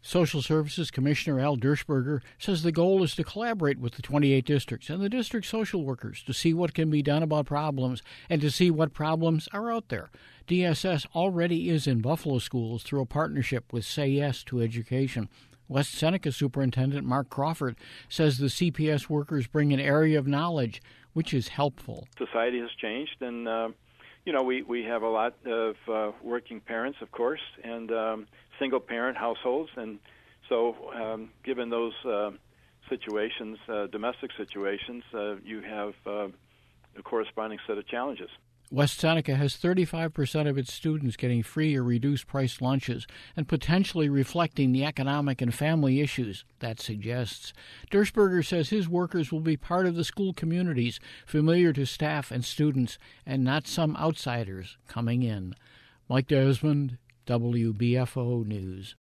Social Services Commissioner Al Dershberger says the goal is to collaborate with the 28 districts and the district social workers to see what can be done about problems and to see what problems are out there. DSS already is in Buffalo schools through a partnership with Say Yes to Education. West Seneca Superintendent Mark Crawford says the CPS workers bring an area of knowledge, which is helpful. Society has changed, and we have a lot of working parents, of course, and single-parent households, and so given those situations, domestic situations, you have a corresponding set of challenges. West Seneca has 35% of its students getting free or reduced price lunches and potentially reflecting the economic and family issues that suggests. Dershberger says his workers will be part of the school communities, familiar to staff and students, and not some outsiders coming in. Mike Desmond, WBFO News.